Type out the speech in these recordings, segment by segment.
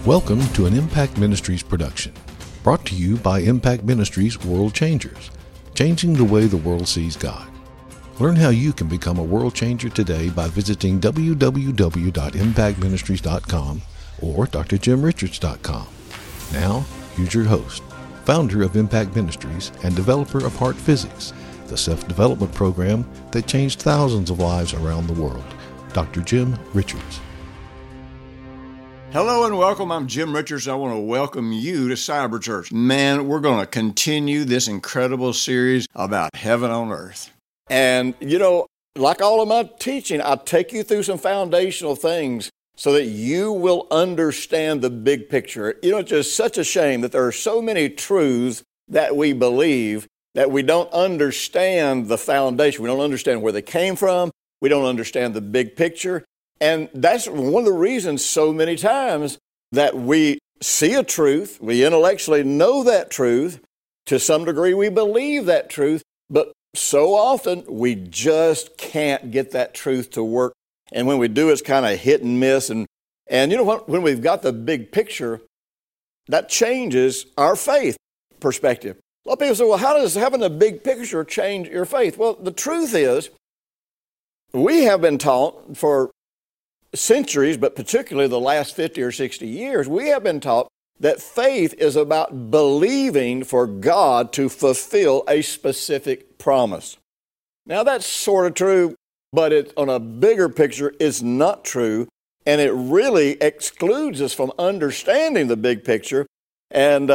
Welcome to an Impact Ministries production, brought to you by Impact Ministries World Changers, changing the way the world sees God. Learn how you can become a world changer today by visiting www.impactministries.com or drjimrichards.com. Now, here's your host, founder of Impact Ministries and developer of Heart Physics, the self-development program that changed thousands of lives around the world, Dr. Jim Richards. Hello and welcome. I'm Jim Richards. I want to welcome you to Cyber Church. Man, we're going to continue this incredible series about heaven on earth. And, like all of my teaching, I take you through some foundational things so that you will understand the big picture. It's just such a shame that there are so many truths that we believe that we don't understand the foundation. We don't understand where they came from. We don't understand the big picture. And that's one of the reasons so many times that we see a truth, we intellectually know that truth, to some degree we believe that truth, but so often we just can't get that truth to work. And when we do, it's kind of hit and miss. And when we've got the big picture, that changes our faith perspective. A lot of people say, well, how does having a big picture change your faith? Well, the truth is, we have been taught for centuries, but particularly the last 50 or 60 years, we have been taught that faith is about believing for God to fulfill a specific promise. Now, that's sort of true, but on a bigger picture, it's not true, and it really excludes us from understanding the big picture and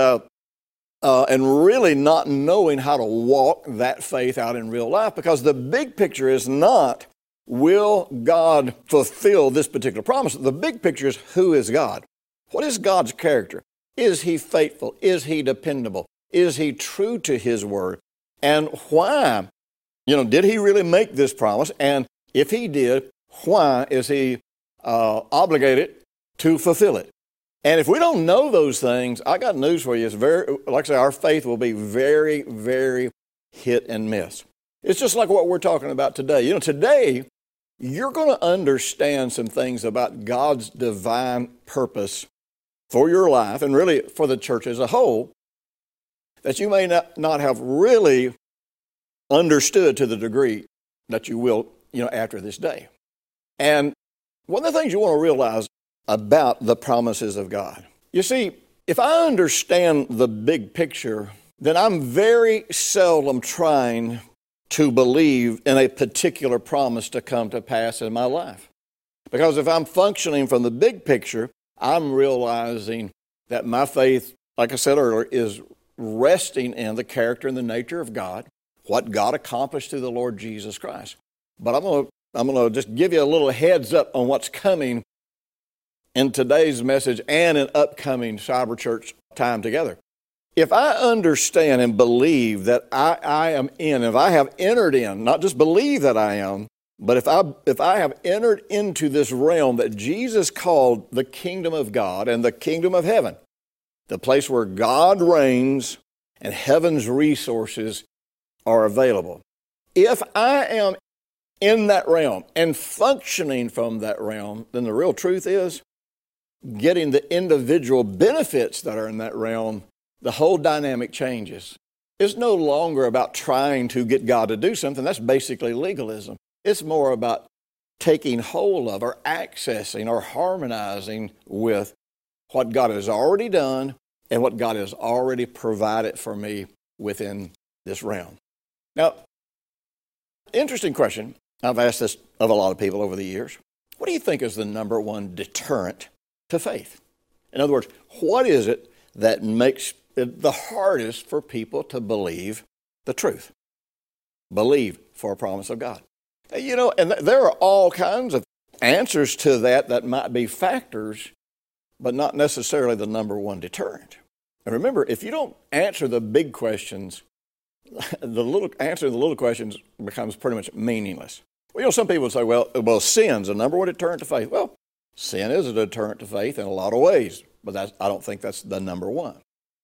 really not knowing how to walk that faith out in real life, because the big picture is not, will God fulfill this particular promise? The big picture is, who is God? What is God's character? Is He faithful? Is He dependable? Is He true to His word? And why? Did He really make this promise? And if He did, why is He obligated to fulfill it? And if we don't know those things, I got news for you. It's like I say, our faith will be very, very hit and miss. It's just like what we're talking about today. Today, you're going to understand some things about God's divine purpose for your life and really for the church as a whole that you may not have really understood to the degree that you will, after this day. And one of the things you want to realize about the promises of God, you see, if I understand the big picture, then I'm very seldom trying to believe in a particular promise to come to pass in my life. Because if I'm functioning from the big picture, I'm realizing that my faith, like I said earlier, is resting in the character and the nature of God, what God accomplished through the Lord Jesus Christ. But I'm going to just give you a little heads up on what's coming in today's message and in upcoming Cyber Church time together. If I understand and believe that I am in, if I have entered in, not just believe that I am, but if I have entered into this realm that Jesus called the kingdom of God and the kingdom of heaven, the place where God reigns and heaven's resources are available. If I am in that realm and functioning from that realm, then the real truth is getting the individual benefits that are in that realm. The whole dynamic changes. It's no longer about trying to get God to do something. That's basically legalism. It's more about taking hold of or accessing or harmonizing with what God has already done and what God has already provided for me within this realm. Now, interesting question. I've asked this of a lot of people over the years. What do you think is the number one deterrent to faith? In other words, what is it that makes it the hardest for people to believe the truth? Believe for a promise of God. And there are all kinds of answers to that might be factors, but not necessarily the number one deterrent. And remember, if you don't answer the big questions, answering the little questions becomes pretty much meaningless. Well, some people would say, well, sin's the number one deterrent to faith. Well, sin is a deterrent to faith in a lot of ways, but I don't think that's the number one.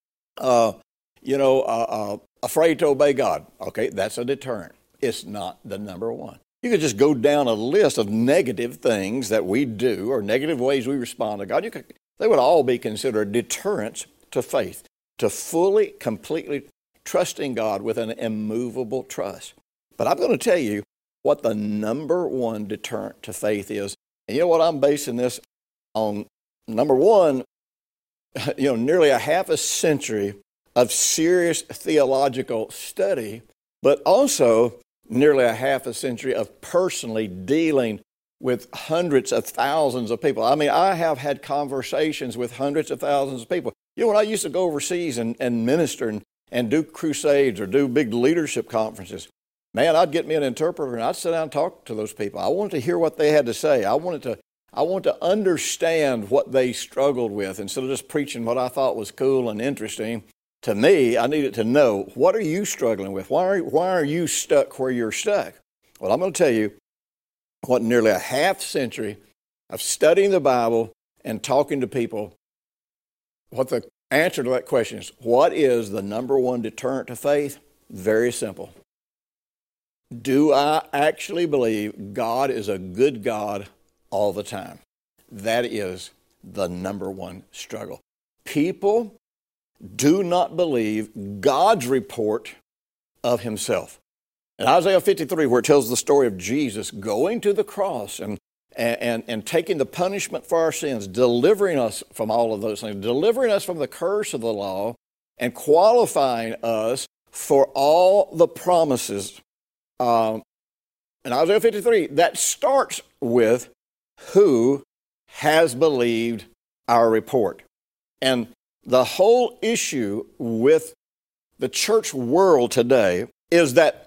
Afraid to obey God. Okay, that's a deterrent. It's not the number one. You could just go down a list of negative things that we do or negative ways we respond to God. They would all be considered deterrents to faith, to fully, completely trusting God with an immovable trust. But I'm going to tell you what the number one deterrent to faith is. And you know what I'm basing this on? Number one, nearly a half a century of serious theological study, but also nearly a half a century of personally dealing with hundreds of thousands of people. I mean, I have had conversations with hundreds of thousands of people. When I used to go overseas and minister and do crusades or do big leadership conferences, man, I'd get me an interpreter and I'd sit down and talk to those people. I wanted to hear what they had to say. I wanted to understand what they struggled with instead of just preaching what I thought was cool and interesting. To me, I needed to know, what are you struggling with? Why are you stuck where you're stuck? Well, I'm going to tell you what nearly a half century of studying the Bible and talking to people, what the answer to that question is. What is the number one deterrent to faith? Very simple. Do I actually believe God is a good God all the time? That is the number one struggle. People do not believe God's report of himself. In Isaiah 53, where it tells the story of Jesus going to the cross and taking the punishment for our sins, delivering us from all of those things, delivering us from the curse of the law, and qualifying us for all the promises. In Isaiah 53, that starts with who has believed our report. And the whole issue with the church world today is that,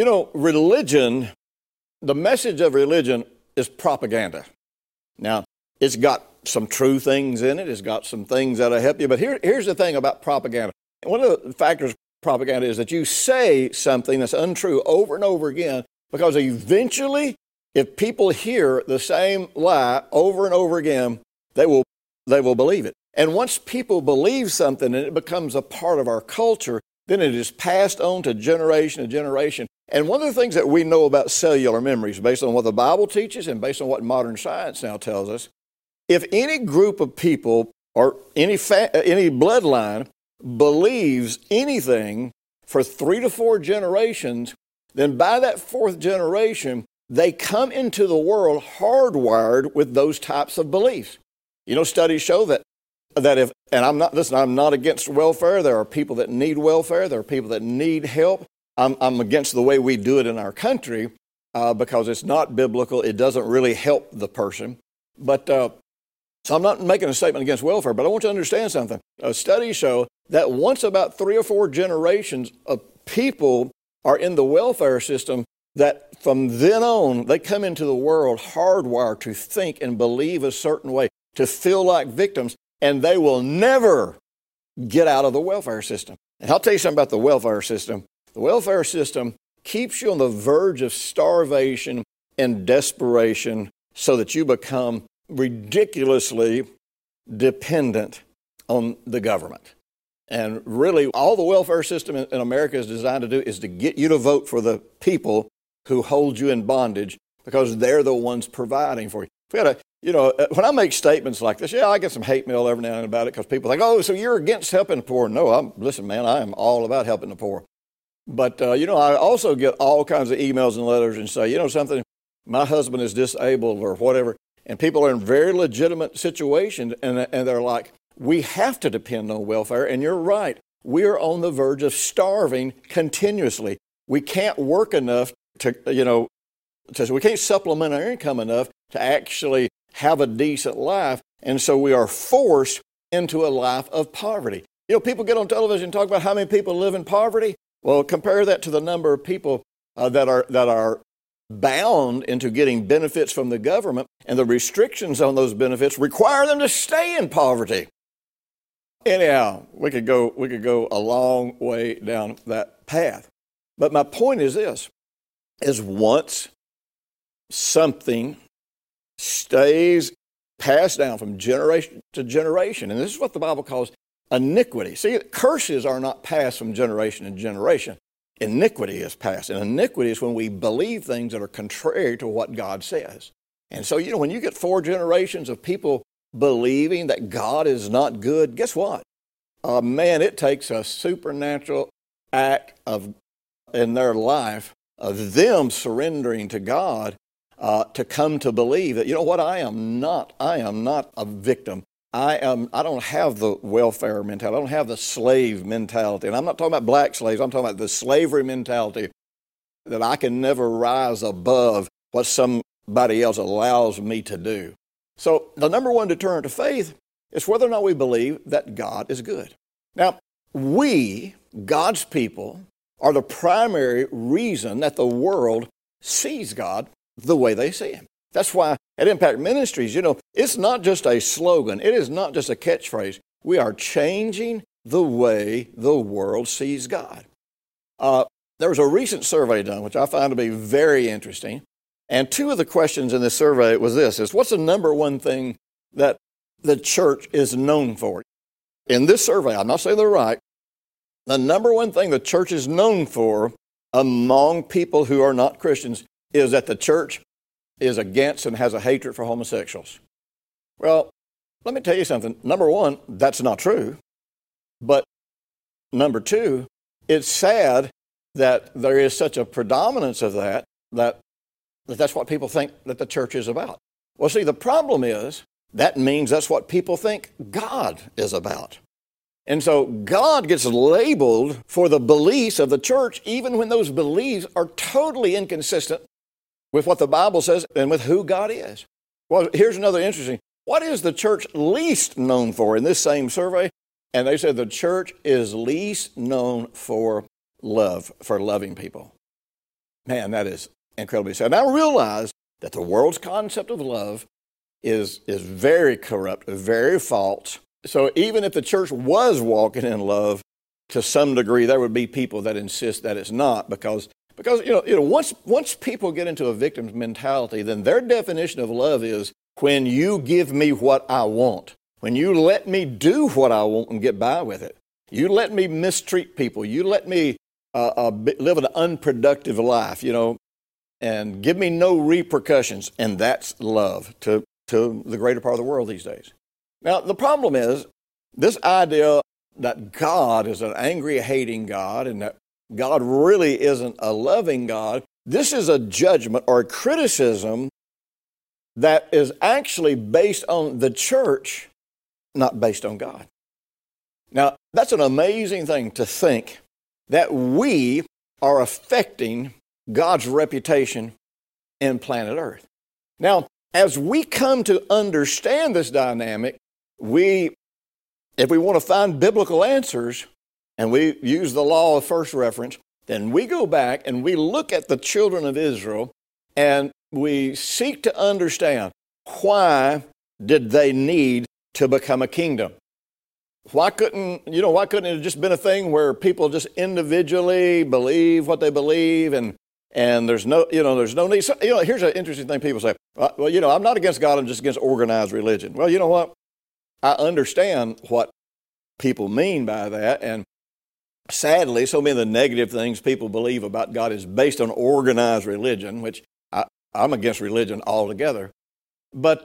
religion, the message of religion is propaganda. Now, it's got some true things in it. It's got some things that'll help you. But here's the thing about propaganda. One of the factors of propaganda is that you say something that's untrue over and over again, because eventually, if people hear the same lie over and over again, they will believe it. And once people believe something and it becomes a part of our culture, then it is passed on to generation to generation. And one of the things that we know about cellular memories, based on what the Bible teaches and based on what modern science now tells us, if any group of people or any bloodline believes anything for 3 to 4 generations, then by that 4th generation, they come into the world hardwired with those types of beliefs. Studies show that if, and I'm not against welfare. There are people that need welfare. There are people that need help. I'm against the way we do it in our country because it's not biblical. It doesn't really help the person. But so I'm not making a statement against welfare, but I want you to understand something. Studies show that once about 3 or 4 generations of people are in the welfare system, that from then on, they come into the world hardwired to think and believe a certain way, to feel like victims, and they will never get out of the welfare system. And I'll tell you something about the welfare system. The welfare system keeps you on the verge of starvation and desperation so that you become ridiculously dependent on the government. And really, all the welfare system in America is designed to do is to get you to vote for the people who hold you in bondage, because they're the ones providing for you. When I make statements like this, I get some hate mail every now and then about it, because people think, oh, so you're against helping the poor. No, listen, man, I am all about helping the poor. But, I also get all kinds of emails and letters and say, something, my husband is disabled or whatever, and people are in very legitimate situations, and they're like, we have to depend on welfare, and you're right. We are on the verge of starving continuously. We can't work enough we can't supplement our income enough to actually have a decent life, and so we are forced into a life of poverty. People get on television and talk about how many people live in poverty. Well, compare that to the number of people that are bound into getting benefits from the government, and the restrictions on those benefits require them to stay in poverty. Anyhow, we could go a long way down that path. But my point is this, is once something stays passed down from generation to generation, and this is what the Bible calls iniquity. See, curses are not passed from generation to generation. Iniquity is passed, and iniquity is when we believe things that are contrary to what God says. And so, when you get 4 generations of people believing that God is not good, guess what? Man, it takes a supernatural act in their life of them surrendering to God to come to believe that, you know what, I am not a victim. I don't have the welfare mentality. I don't have the slave mentality. And I'm not talking about black slaves. I'm talking about the slavery mentality that I can never rise above what somebody else allows me to do. So the number one deterrent to faith is whether or not we believe that God is good. Now, we, God's people, are the primary reason that the world sees God the way they see him. That's why at Impact Ministries, it's not just a slogan. It is not just a catchphrase. We are changing the way the world sees God. There was a recent survey done, which I found to be very interesting. And two of the questions in this survey was this, what's the number one thing that the church is known for? In this survey, I'm not saying they're right, the number one thing the church is known for among people who are not Christians is that the church is against and has a hatred for homosexuals. Well, let me tell you something. Number one, that's not true. But number two, it's sad that there is such a predominance of that's what people think that the church is about. Well, see, the problem is that means that's what people think God is about. And so God gets labeled for the beliefs of the church, even when those beliefs are totally inconsistent with what the Bible says and with who God is. Well, here's another interesting. What is the church least known for in this same survey? And they said the church is least known for love, for loving people. Man, that is incredibly sad. Now I realize that the world's concept of love is very corrupt, very false. So even if the church was walking in love, to some degree, there would be people that insist that it's not, because once people get into a victim's mentality, then their definition of love is when you give me what I want, when you let me do what I want and get by with it, you let me mistreat people, you let me live an unproductive life, and give me no repercussions, and that's love to the greater part of the world these days. Now, the problem is this idea that God is an angry, hating God and that God really isn't a loving God. This is a judgment or a criticism that is actually based on the church, not based on God. Now, that's an amazing thing to think that we are affecting God's reputation in planet Earth. Now, as we come to understand this dynamic, if we want to find biblical answers, and we use the law of first reference, then we go back and we look at the children of Israel and we seek to understand why did they need to become a kingdom? Why couldn't it have just been a thing where people just individually believe what they believe and there's no need. So, here's an interesting thing people say. Well, I'm not against God, I'm just against organized religion. Well, you know what? I understand what people mean by that, and sadly, so many of the negative things people believe about God is based on organized religion, which I'm against religion altogether. But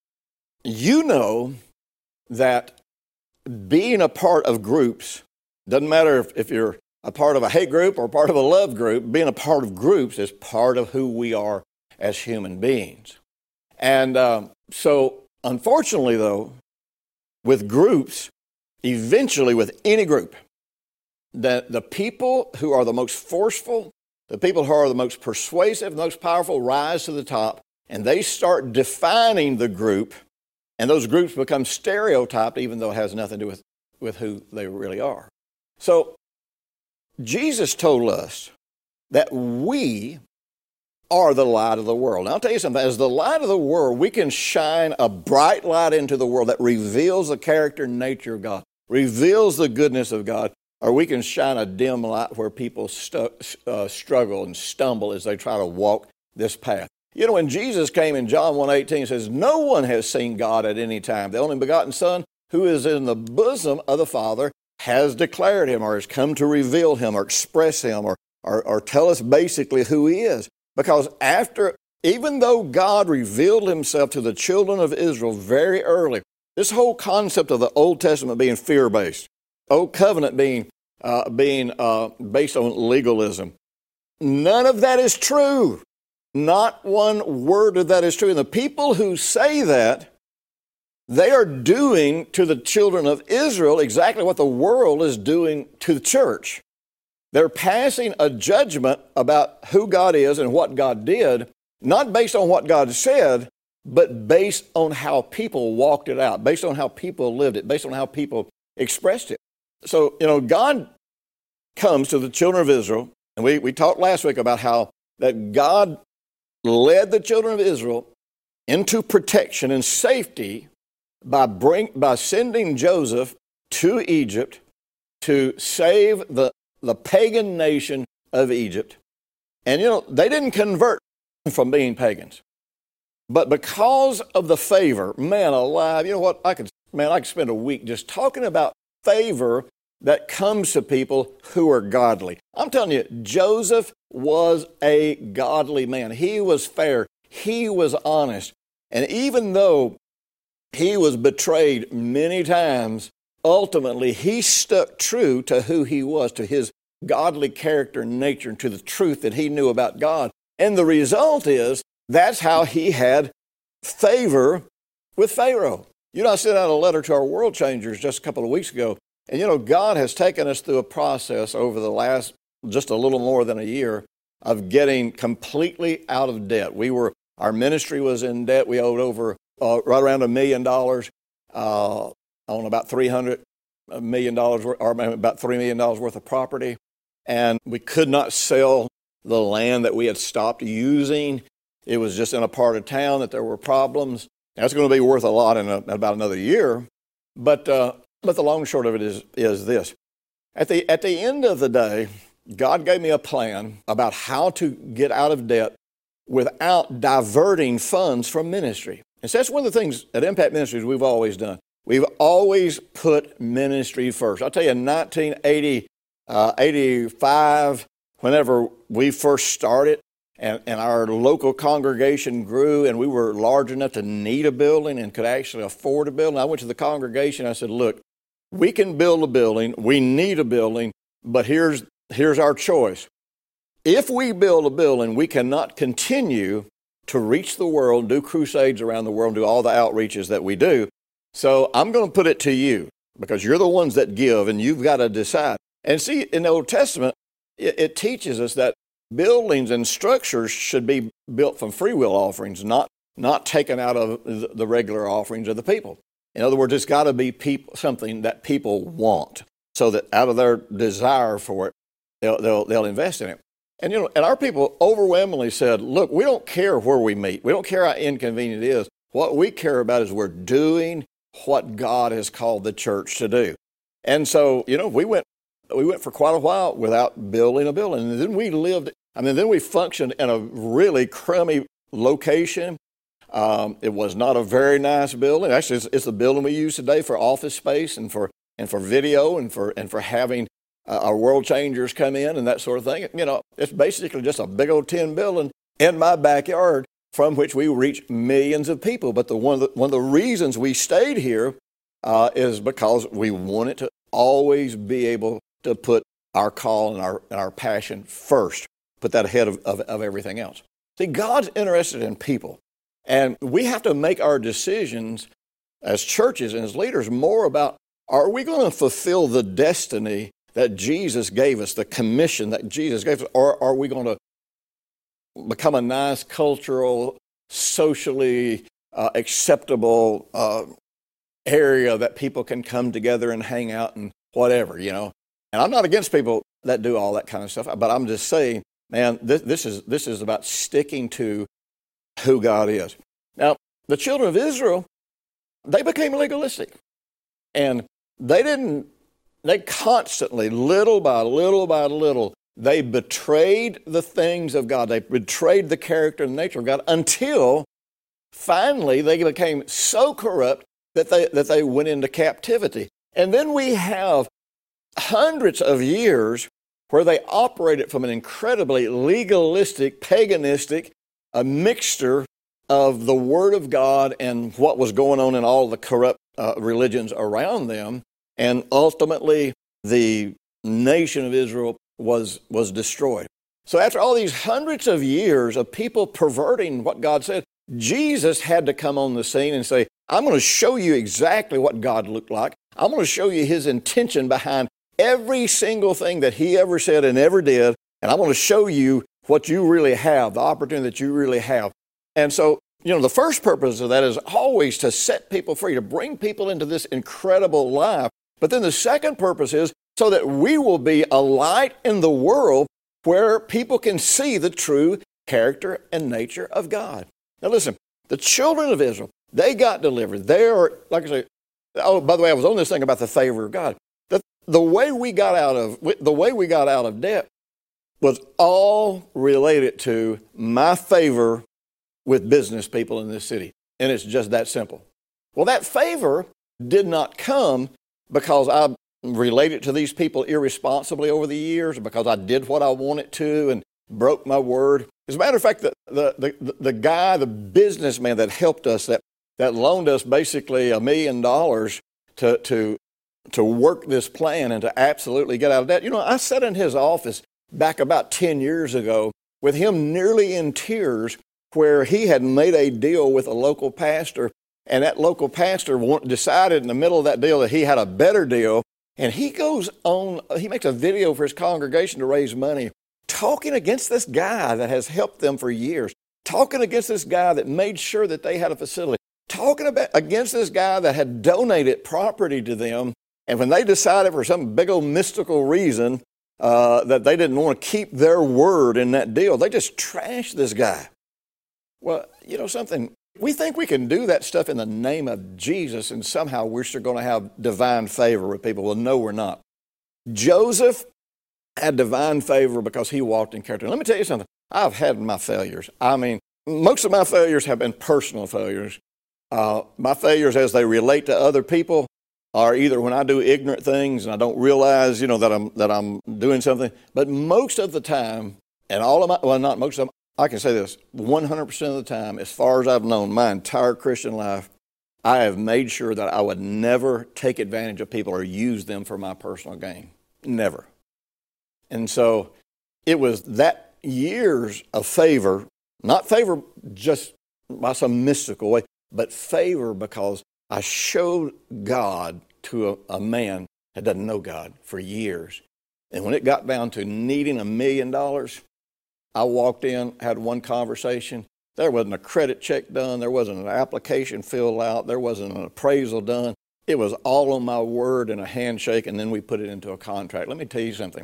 that being a part of groups, doesn't matter if you're a part of a hate group or part of a love group, being a part of groups is part of who we are as human beings. And so, unfortunately, though, with groups, eventually with any group, that the people who are the most forceful, the people who are the most persuasive, the most powerful rise to the top, and they start defining the group, and those groups become stereotyped even though it has nothing to do with who they really are. So Jesus told us that we are the light of the world. Now, I'll tell you something. As the light of the world, we can shine a bright light into the world that reveals the character and nature of God, reveals the goodness of God, or we can shine a dim light where people struggle and stumble as they try to walk this path. When Jesus came in John 1:18, it says, no one has seen God at any time. The only begotten Son, who is in the bosom of the Father, has declared him or has come to reveal him or express him or tell us basically who he is. Because after Even though God revealed himself to the children of Israel very early, this whole concept of the Old Testament being fear-based, Old Covenant being based on legalism, none of that is true. Not one word of that is true. And the people who say that, they are doing to the children of Israel exactly what the world is doing to the church. They're passing a judgment about who God is and what God did, not based on what God said, but based on how people walked it out, based on how people lived it, based on how people expressed it. So, God comes to the children of Israel, and we talked last week about how that God led the children of Israel into protection and safety by sending Joseph to Egypt to save the pagan nation of Egypt. And, they didn't convert from being pagans. But because of the favor, man alive, you know what, I could spend a week just talking about favor that comes to people who are godly. I'm telling you, Joseph was a godly man. He was fair. He was honest. And even though he was betrayed many times, ultimately he stuck true to who he was, to his godly character and nature, and to the truth that he knew about God. And the result is, that's how he had favor with Pharaoh. I sent out a letter to our world changers just a couple of weeks ago. And God has taken us through a process over the last just a little more than a year of getting completely out of debt. Our ministry was in debt. We owed over right around $1 million on about $300 million, or about $3 million worth of property. And we could not sell the land that we had stopped using. It was just in a part of town that there were problems. That's going to be worth a lot in about another year. But the long and short of it is this. At the end of the day, God gave me a plan about how to get out of debt without diverting funds from ministry. And so that's one of the things at Impact Ministries we've always done. We've always put ministry first. I'll tell you, in 1985, whenever we first started, and our local congregation grew, and we were large enough to need a building and could actually afford a building, I went to the congregation and I said, look, we can build a building, we need a building, but here's our choice. If we build a building, we cannot continue to reach the world, do crusades around the world, do all the outreaches that we do. So I'm going to put it to you, because you're the ones that give, and you've got to decide. And see, in the Old Testament, it teaches us that buildings and structures should be built from free will offerings, not taken out of the regular offerings of the people. In other words, it's got to be something that people want, so that out of their desire for it, they'll invest in it. And and our people overwhelmingly said, look, we don't care where we meet. We don't care how inconvenient it is. What we care about is we're doing what God has called the church to do. And so, we went for quite a while without building a building. And then we functioned in a really crummy location. It was not a very nice building. Actually, it's the building we use today for office space and for video and for having our world changers come in and that sort of thing. It's basically just a big old tin building in my backyard from which we reach millions of people. But one of the reasons we stayed here is because we wanted to always be able to put our call and our passion first, put that ahead of everything else. See, God's interested in people, and we have to make our decisions as churches and as leaders more about, are we going to fulfill the destiny that Jesus gave us, the commission that Jesus gave us, or are we going to become a nice cultural, socially acceptable area that people can come together and hang out and whatever, And I'm not against people that do all that kind of stuff, but I'm just saying, man, this is about sticking to who God is. Now, the children of Israel, they became legalistic, and they constantly, little by little, they betrayed the things of God. They betrayed the character and nature of God until finally they became so corrupt that they went into captivity. And then we have hundreds of years where they operated from an incredibly legalistic, paganistic a mixture of the Word of God and what was going on in all the corrupt religions around them. And ultimately, the nation of Israel was destroyed. So after all these hundreds of years of people perverting what God said, Jesus had to come on the scene and say, I'm going to show you exactly what God looked like. I'm going to show you his intention behind every single thing that he ever said and ever did. And I'm going to show you what you really have, the opportunity that you really have. And so, the first purpose of that is always to set people free, to bring people into this incredible life. But then the second purpose is so that we will be a light in the world where people can see the true character and nature of God. Now listen, the children of Israel, they got delivered. They are, like I say, oh, by the way, I was on this thing about the favor of God. The way we got out of debt was all related to my favor with business people in this city. And it's just that simple. Well, that favor did not come because I related to these people irresponsibly over the years, because I did what I wanted to and broke my word. As a matter of fact, the guy, the businessman that helped us, that loaned us basically $1 million to work this plan and to absolutely get out of debt. I sat in his office back about 10 years ago with him nearly in tears, where he had made a deal with a local pastor, and that local pastor decided in the middle of that deal that he had a better deal, and he makes a video for his congregation to raise money, talking against this guy that has helped them for years, talking against this guy that made sure that they had a facility, talking against this guy that had donated property to them, and when they decided for some big old mystical reason that they didn't want to keep their word in that deal, they just trashed this guy. Well, something, we think we can do that stuff in the name of Jesus and somehow we're still going to have divine favor with people. Well, no, we're not. Joseph had divine favor because he walked in character. Let me tell you something. I've had my failures. I mean, most of my failures have been personal failures. My failures as they relate to other people are either when I do ignorant things and I don't realize, that I'm doing something. But most of the time, and all of my, well, not most of them, I can say this, 100% of the time, as far as I've known my entire Christian life, I have made sure that I would never take advantage of people or use them for my personal gain. Never. And so it was that years of favor, not favor just by some mystical way, but favor because I showed God to a man that doesn't know God for years. And when it got down to needing $1 million, I walked in, had one conversation. There wasn't a credit check done. There wasn't an application filled out. There wasn't an appraisal done. It was all on my word and a handshake, and then we put it into a contract. Let me tell you something.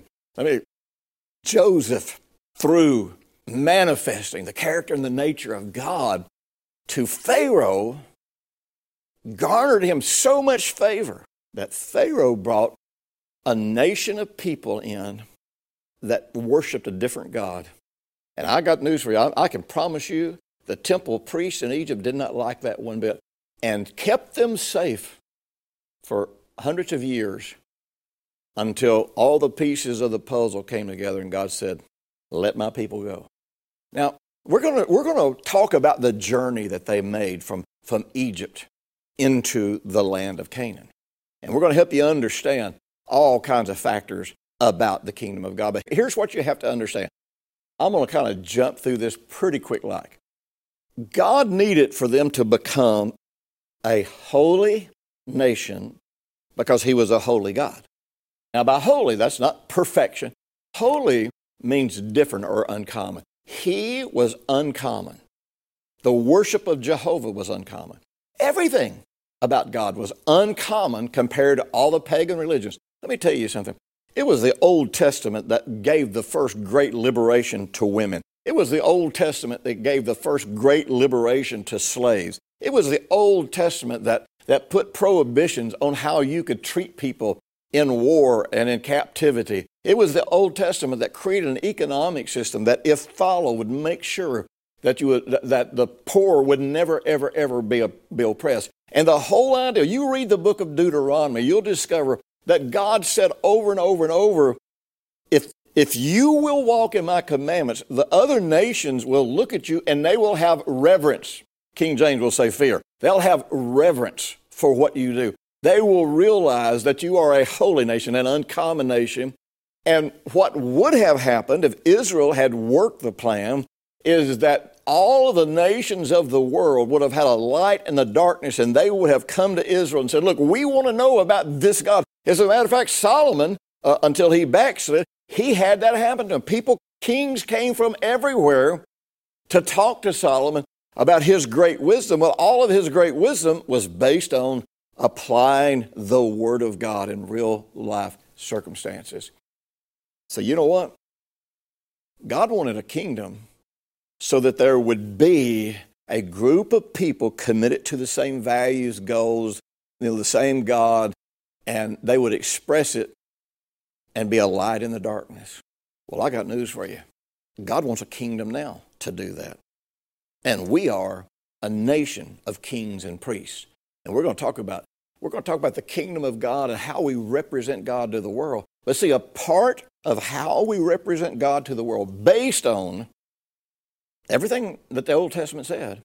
Joseph, through manifesting the character and the nature of God to Pharaoh, garnered him so much favor that Pharaoh brought a nation of people in that worshiped a different God. And I got news for you. I can promise you the temple priests in Egypt did not like that one bit and kept them safe for hundreds of years until all the pieces of the puzzle came together and God said, let my people go. Now, we're going to talk about the journey that they made from Egypt into the land of Canaan. And we're going to help you understand all kinds of factors about the kingdom of God. But here's what you have to understand. I'm going to kind of jump through this pretty quick like. God needed for them to become a holy nation because he was a holy God. Now by holy, that's not perfection. Holy means different or uncommon. He was uncommon. The worship of Jehovah was uncommon. Everything about God was uncommon compared to all the pagan religions. Let me tell you something. It was the Old Testament that gave the first great liberation to women. It was the Old Testament that gave the first great liberation to slaves. It was the Old Testament that put prohibitions on how you could treat people in war and in captivity. It was the Old Testament that created an economic system that, if followed, would make sure that the poor would never, ever, ever be oppressed. And the whole idea, you read the book of Deuteronomy, you'll discover that God said over and over and over, if If you will walk in my commandments, the other nations will look at you and they will have reverence. King James will say fear. They'll have reverence for what you do. They will realize that you are a holy nation, an uncommon nation. And what would have happened if Israel had worked the plan is that all of the nations of the world would have had a light in the darkness, and they would have come to Israel and said, look, we want to know about this God. As a matter of fact, Solomon, until he backslid, he had that happen to him. Kings came from everywhere to talk to Solomon about his great wisdom. Well, all of his great wisdom was based on applying the Word of God in real life circumstances. So you know what? God wanted a kingdom so that there would be a group of people committed to the same values, goals, the same God, and they would express it and be a light in the darkness. Well, I got news for you. God wants a kingdom now to do that. And we are a nation of kings and priests. And we're going to talk about the kingdom of God and how we represent God to the world. But see, a part of how we represent God to the world, based on everything that the Old Testament said,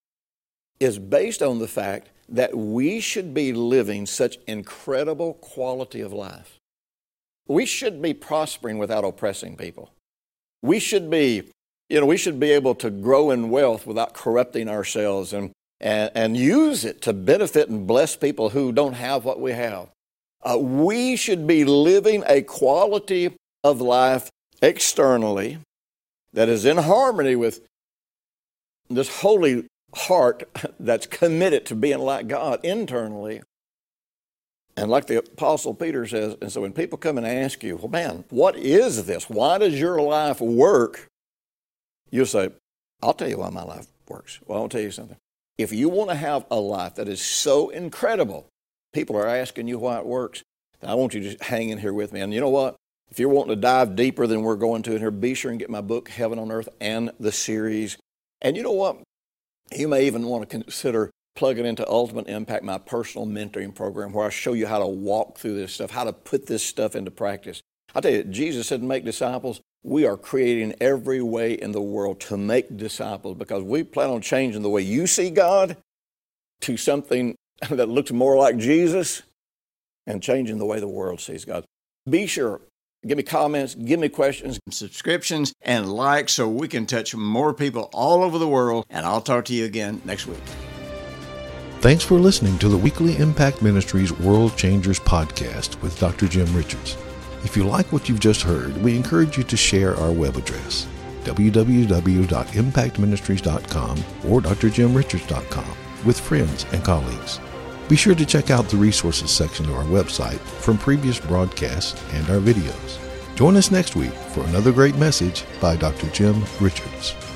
is based on the fact that we should be living such incredible quality of life. We should be prospering without oppressing people. We should be able to grow in wealth without corrupting ourselves and use it to benefit and bless people who don't have what we have. We should be living a quality of life externally that is in harmony with this holy heart that's committed to being like God internally. And like the Apostle Peter says, and so when people come and ask you, well, man, what is this? Why does your life work? You'll say, I'll tell you why my life works. Well, I'll tell you something. If you want to have a life that is so incredible, people are asking you why it works, then I want you to hang in here with me. And you know what? If you're wanting to dive deeper than we're going to in here, be sure and get my book, Heaven on Earth, and the series. And you know what? You may even want to consider plugging into Ultimate Impact, my personal mentoring program, where I show you how to walk through this stuff, how to put this stuff into practice. I tell you, Jesus said make disciples. We are creating every way in the world to make disciples because we plan on changing the way you see God to something that looks more like Jesus and changing the way the world sees God. Be sure, give me comments, give me questions, subscriptions, and likes so we can touch more people all over the world. And I'll talk to you again next week. Thanks for listening to the weekly Impact Ministries World Changers podcast with Dr. Jim Richards. If you like what you've just heard, we encourage you to share our web address, www.impactministries.com or drjimrichards.com, with friends and colleagues. Be sure to check out the resources section of our website from previous broadcasts and our videos. Join us next week for another great message by Dr. Jim Richards.